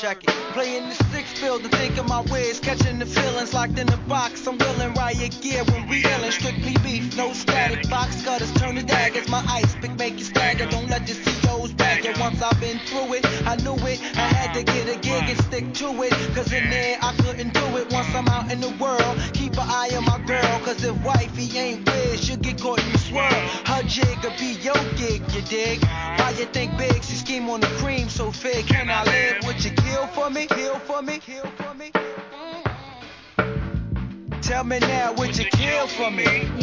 check it. Playing the sixth field and thinking my ways, catching the feelings locked in the box. I'm willing riot gear when we illin', strictly beef, no static. Box cutters turn to daggers, my ice pick make you stagger. Don't let the COs bag you. Once I've been through it, I knew it. I had to get a gig and stick to it, cause in there I couldn't do it. Once I'm out in the world, keep an eye on my girl, cause if wifey ain't with, she'll get caught in the swirl. Her jig will be your gig, you dig? Why you think big? She scheme on the cream so fig. Can I live? Would you kill for me? Kill for me? Kill for me? Tell me now, would you kill for me?